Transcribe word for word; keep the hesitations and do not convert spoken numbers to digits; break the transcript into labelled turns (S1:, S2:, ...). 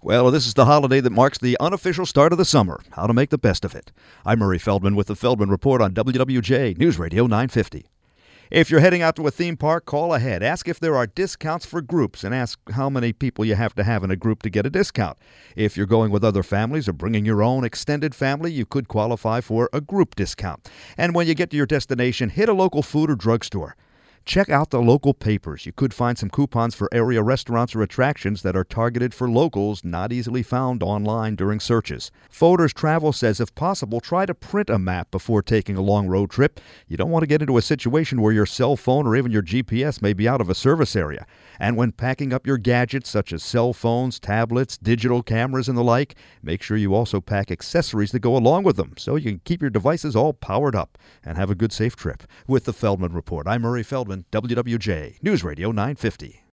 S1: Well, this is the holiday that marks the unofficial start of the summer. How to make the best of it. I'm Murray Feldman with the Feldman Report on W W J News Radio nine fifty. If you're heading out to a theme park, call ahead. Ask if there are discounts for groups and ask how many people you have to have in a group to get a discount. If you're going with other families or bringing your own extended family, you could qualify for a group discount. And when you get to your destination, hit a local food or drugstore. Check out the local papers. You could find some coupons for area restaurants or attractions that are targeted for locals not easily found online during searches. Fodor's Travel says if possible, try to print a map before taking a long road trip. You don't want to get into a situation where your cell phone or even your G P S may be out of a service area. And when packing up your gadgets such as cell phones, tablets, digital cameras, and the like, make sure you also pack accessories that go along with them so you can keep your devices all powered up and have a good, safe trip. With the Feldman Report, I'm Murray Feldman, W W J News Radio nine fifty.